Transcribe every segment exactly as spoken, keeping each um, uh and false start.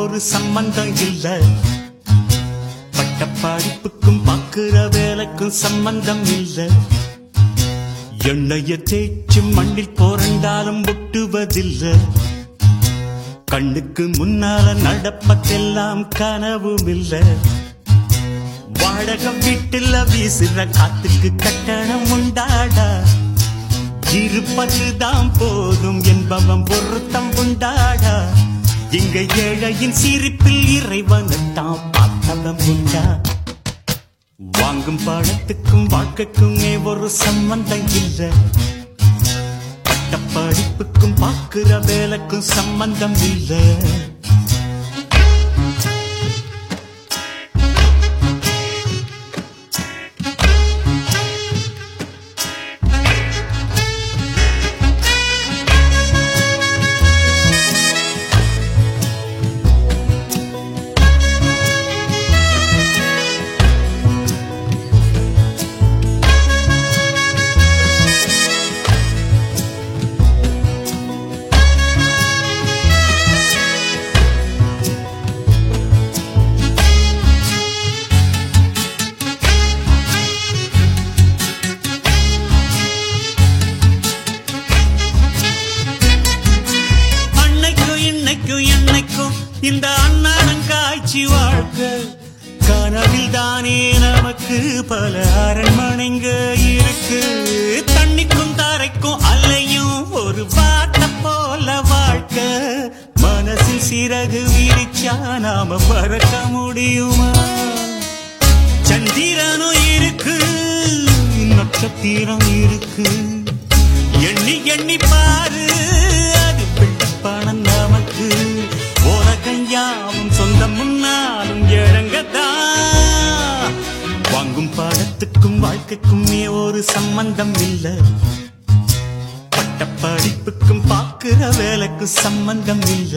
ஒரு சம்பந்தம் இல்ல. பட்ட படிப்புக்கும் பார்க்கிற வேலைக்கும் சம்பந்தம் இல்ல. எண்ணெய தேய்ச்சி மண்ணில் போரண்டாலும் ஒட்டுவதில்ல. கண்ணுக்கு முன்னால நடப்பதெல்லாம் கனவும் இல்ல. வாடகை வீட்டுல வீசுற காத்துக்கு கட்டணம் உண்டாடா. இருப்பதுதான் போதும் என்பவன் பொருத்தம் உண்டாடா. இங்க ஏழையின் சிரிப்பில் இறைவனைத்தான் பார்த்தவன் உண்டா. வாங்கும் பணத்துக்கும் வாழ்க்கைக்குமே ஒரு சம்பந்தம் இல்ல. பட்ட படிப்புக்கும் பார்க்கிற வேலைக்கும் சம்பந்தம் இல்ல. இந்த அண்ணாடம் காய்ச்சி வாழ்க்கை கனவில் தானே நமக்கு பல அரண்மனைங்க இருக்கு. தண்ணிக்கும் தரைக்கும் அலையும் ஒரு வாட்ட போல வாழ்க்கை. மனசில் சிறகு விரிச்சா நாம பறக்க முடியுமா? சந்திரனும் இருக்கு, நட்சத்திரம் இருக்கு. எண்ணி எண்ணி பாரு, அது பணம் நமக்கு. உலகையாவும் சொந்தம் முன்னாலும் இழங்கதான். வாங்கும் பாடத்துக்கும் வாழ்க்கைக்குமே ஒரு சம்பந்தம் இல்ல. பட்ட படிப்புக்கும் பார்க்கிற வேலைக்கும் சம்பந்தம் இல்ல.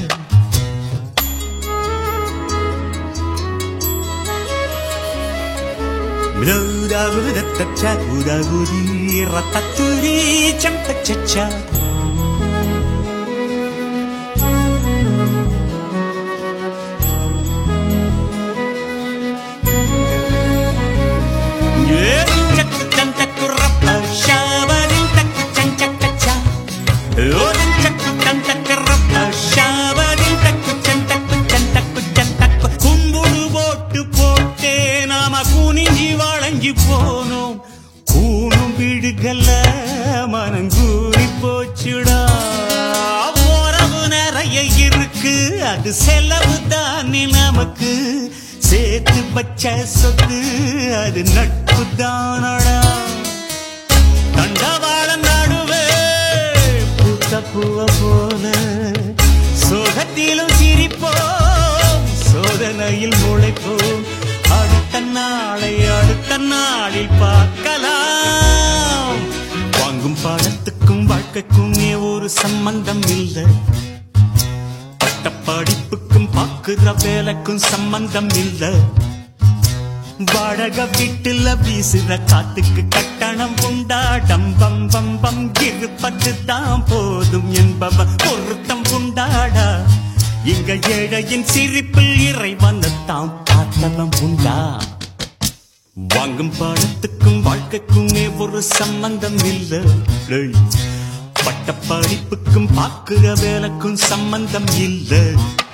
கும்புடு போட்டு போட்டே நாம குனிஞ்சி வளைஞ்சி போனோம். கூணும் விடுகல்ல மனங்கூறி போச்சுடா. உறவு நிறைய இருக்கு, அது செலவு தானே நமக்கு. சேர்த்து பச்ச சொத்து அது நட்பு தானடா. தண்டவாளம் நடுவே பூத்த பூவ போல சோகத்திலும் சிரிப்போம், சோதனையில் முளைப்போம். அடுத்த நாளை அடுத்த நாளில் பார்க்கலாம். வாங்கும் பணத்துக்கும் வாழ்க்கைக்குமே ஒரு சம்பந்தம் இல்ல. பட்ட படிப்புக்கும் பார்க்கிற வேலைக்கும் சம்பந்தம் இல்ல. வாடகை வீட்டுல வீசுற காத்துக்கு கட்டணம் உண்டாடம். பம் பம் பம் இருப்பதுதான் போதும் என்பவன் பொருத்தம் உண்டாடா. இங்க ஏழையின் சிரிப்பில் இறைவனைத்தான் பார்த்தவன் உண்டா. வாங்கும் பணத்துக்கும் வாழ்க்கைக்குமே ஒரு சம்பந்தம் இல்ல. பட்ட படிப்புக்கும் பார்க்கிற வேலைக்கும் சம்பந்தம் இல்ல.